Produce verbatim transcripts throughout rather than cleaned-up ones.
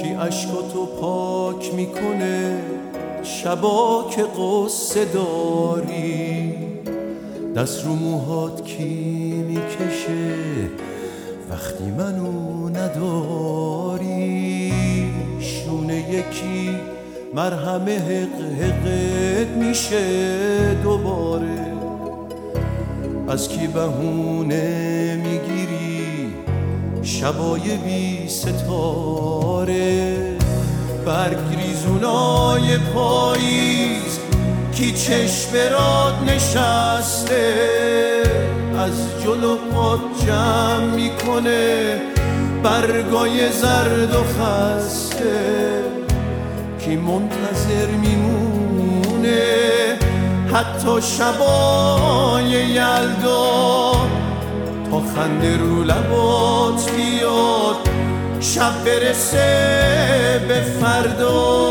کی عشقاتو پاک میکنه شبا که قصه داری، دست رو موهات کی میکشه وقتی منو نداری، شونه یکی مرهم حق حقت میشه دوباره، از کی بهونه میگیری شبای بی ستاره، برگ ریزونای پاییز کی چشم برات نشسته، از جلو پات جمع میکنه برگای زرد و خسته، کی منتظر میمونه حتی شبای یلدا تا خنده رو لبات بیاد شب برسه به فردا.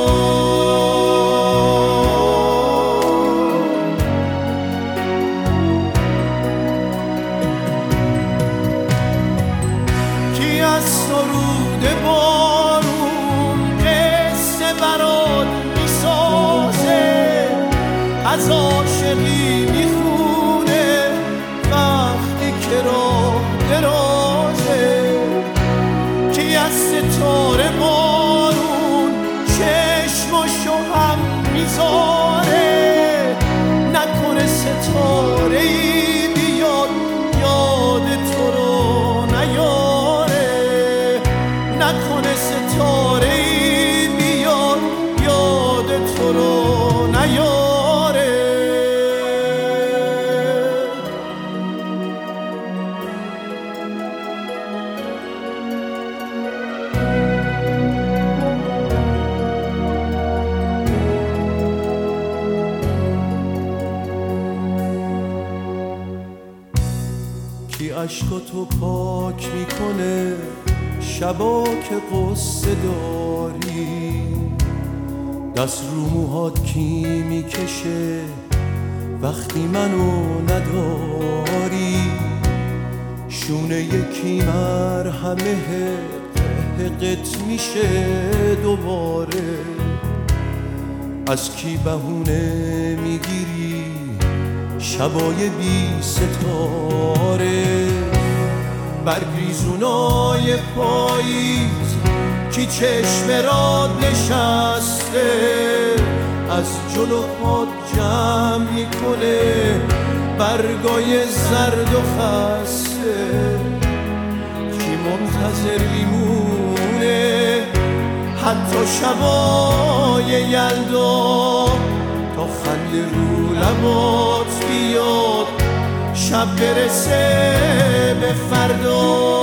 کی از سرود بارون قصه برات میسازه، از عاشقی میخونه وقتی که راه درازه، کی از ستاره بارون چشمشو هم میذاره، نکنه ستاره ای بیاد یاد تو رو نیاره، نکنه ستاره ای بیاد یاد تو رو نیاره. کی عشقاتو پاک میکنه شبا که قصه داری، دست رو موهات کی میکشه وقتی منو نداری، شونه یکی مرهم حقت میشه دوباره، از کی بهونه میگیری شبای بی ستاره، برگ ریزونای پاییز کی چشم راد نشسته، از جلو پات جمع میکنه برگای زرد و خسته، کی منتظر میمونه حتی شبای یلدا تا خنده رو لبات بیاد شب برسه به فردا.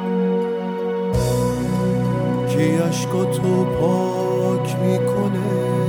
کی عشقاتو پاک میکنه